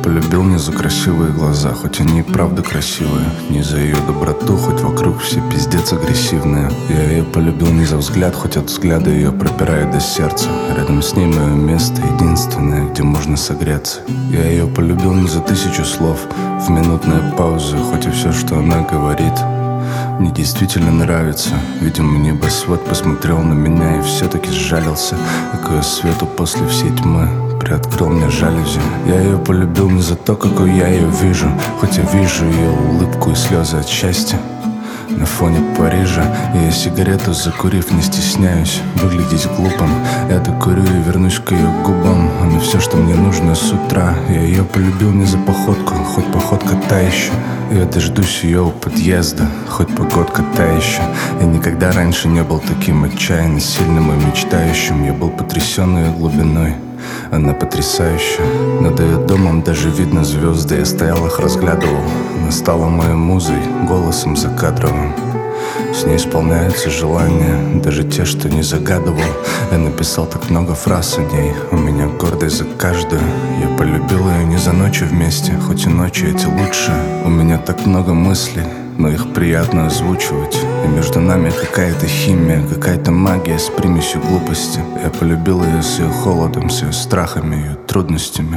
полюбил не за красивые глаза, хоть они и правда красивые, не за ее доброту, хоть вокруг все пиздец агрессивные. Я ее полюбил не за взгляд, хоть от взгляда ее пропирает до сердца. Рядом с ней мое место единственное, где можно согреться. Я ее полюбил не за 1000 слов, в минутные паузы, хоть и все, что она говорит, мне действительно нравится. Видимо, небосвод посмотрел на меня и все-таки сжалился, и к ее свету после всей тьмы приоткрыл мне жалюзи. Я ее полюбил не за то, какой я ее вижу, хоть я вижу ее улыбку и слезы от счастья. На фоне Парижа я сигарету закурив не стесняюсь выглядеть глупым. Я докурю и вернусь к ее губам. Она все, что мне нужно с утра. Я ее полюбил не за походку, хоть походка та еще. Я дождусь ее у подъезда, хоть погодка та еще. Я никогда раньше не был таким отчаянно сильным и мечтающим. Я был потрясен ее глубиной. Она потрясающая. Над ее домом даже видно звезды. Я стоял их разглядывал. Она стала моей музой, голосом закадровым. С ней исполняются желания, даже те, что не загадывал. Я написал так много фраз о ней. У меня гордость за каждую. Я полюбил ее не за ночи вместе, хоть и ночи эти лучшие. У меня так много мыслей, но их приятно озвучивать. И между нами какая-то химия, какая-то магия с примесью глупости. Я полюбил ее с ее холодом, с ее страхами, ее трудностями.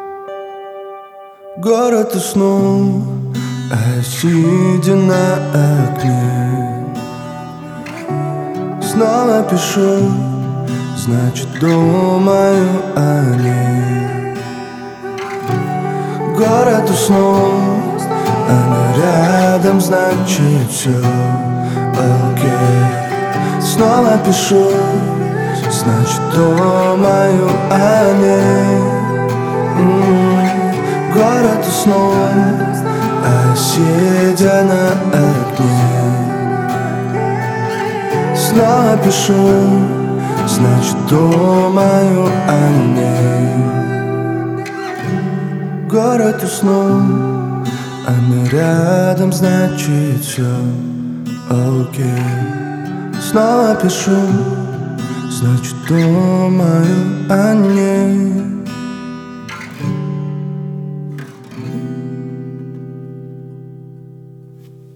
Город уснул, а я сидя на окне снова пишу, значит думаю о ней. Город уснул, она рядом, значит все окей. Снова пишу, значит думаю о ней. Город уснул, а сидя на окне снова пишу, значит думаю о ней. Город уснул, она рядом, значит все окей. Снова пишу, значит думаю о ней.